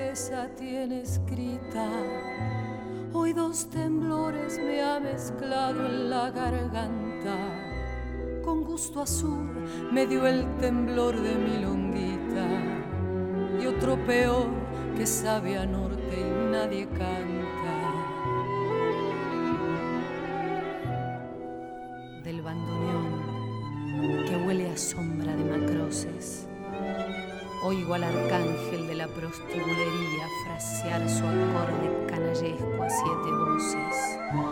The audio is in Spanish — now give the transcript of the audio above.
cabeza tiene escrita. Hoy dos temblores me ha mezclado en la garganta. Con gusto azul me dio el temblor de mi longuita y otro peor que sabe a norte y nadie canta. Del bandoneón que huele a sombra de macroces, oigo al arcángel de la prostibulería frasear su acorde canallesco a 7 voces.